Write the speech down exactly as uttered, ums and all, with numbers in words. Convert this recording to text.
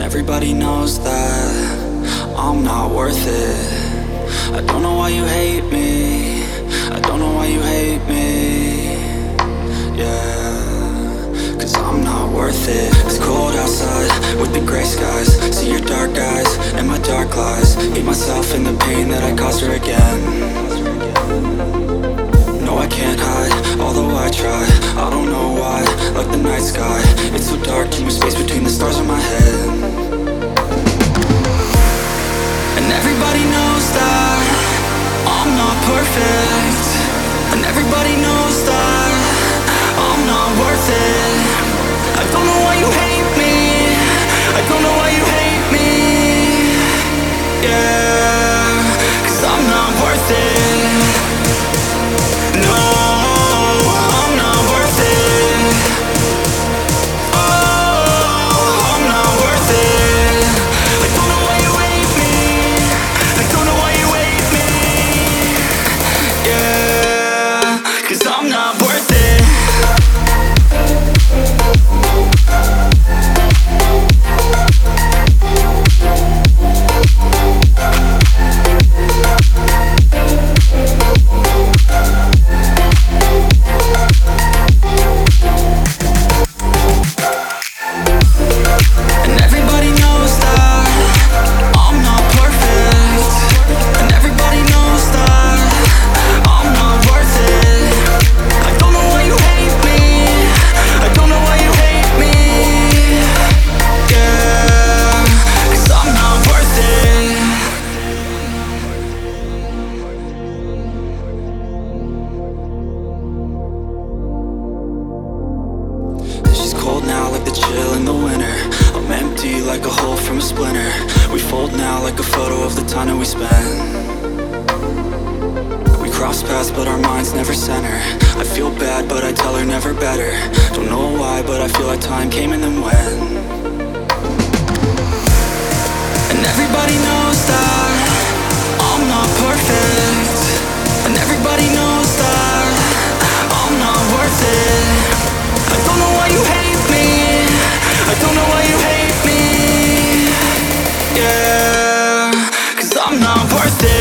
everybody knows that I'm not worth it. I don't know why you hate me, I don't know why you hate me. Yeah, cause I'm not worth it. It's cold outside with the gray skies. See your dark eyes and my dark lies. Hate myself in the pain that I caused her again. No, I can't hide, although I try. I don't know why, like the night sky. It's so dark, too much space between the stars in my head. And everybody knows that I'm not perfect. And everybody knows that I'm not worth it. I don't know why you hate me, I don't know why you hate me. Yeah, cause I'm not worth it. No, I'm not worth it. Oh, I'm not worth it. I don't know why you hate me, I don't know why you hate me. Yeah, cause I'm not worth it. Like a hole from a splinter. We fold now like a photo of the time that we spent. We cross paths but our minds never center. I feel bad but I tell her never better. Don't know why but I feel like time came and then went. And everybody knows that I'm not perfect. And everybody knows that I'm not worth it. I don't know why you hate me, I don't know why you hate me. Yeah, cause I'm not worth it.